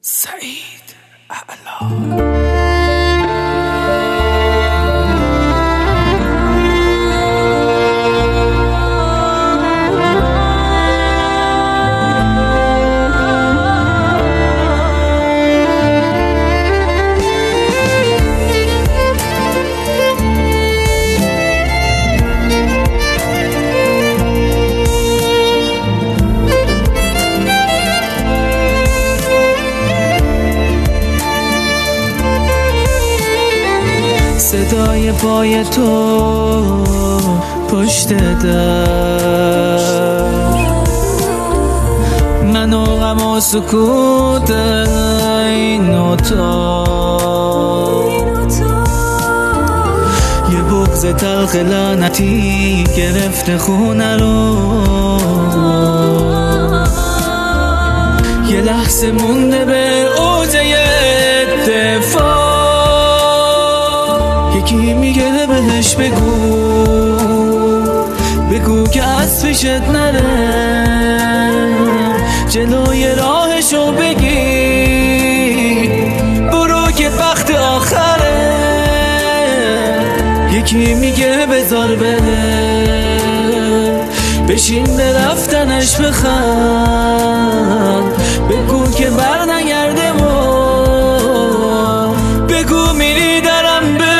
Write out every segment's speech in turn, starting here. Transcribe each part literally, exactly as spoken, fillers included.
سعید اعلی. صدای پای تو پشت در، من و غم و سکوت این اتاق، یه بغض تلخ لعنتی گرفته خونه رو، یه لحظه مونده به اوج اتفاق. یکی میگه بهش بگو بگو که از پیشت نره، جلوی راهشو بگی برو که وقت آخره. یکی میگه بذار بره، بشین به رفتنش بخند، بگو که بر نگرده و بگو میری درم ببر.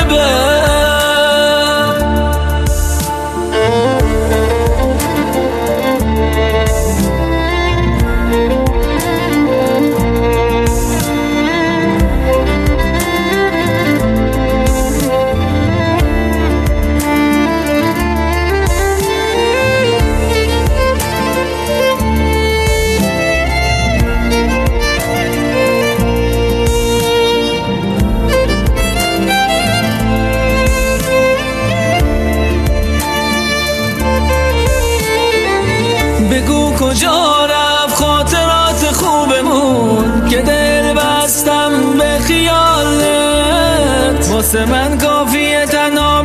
بگو کجا رفت خاطرات خوبمون که دل بستم به خیالت، واسه من کافیه تنها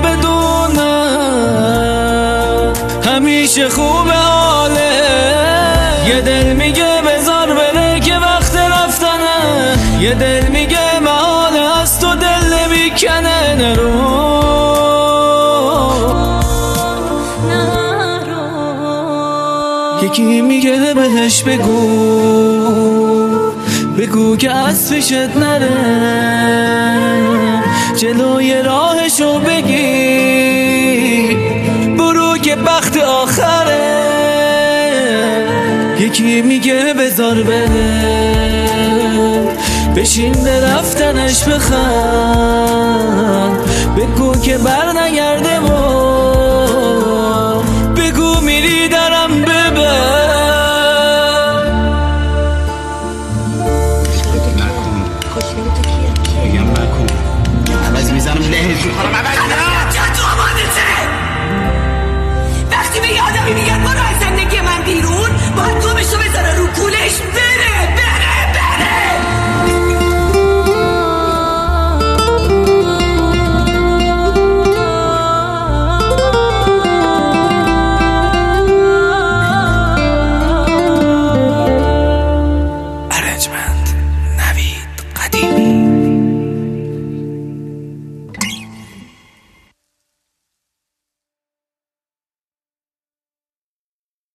بدونم همیشه خوبه حاله. یه دل میگه بذار بره که وقت رفتنه، یه دل میگه محاله از تو دل نمیکنه نرو. یکی میگه بهش بگو بگو که از پیشت نره، جلوی راهشو بگی برو که وقت آخره. یکی میگه بذار بره، بشین به رفتنش بخند، بگو که بر نگرده و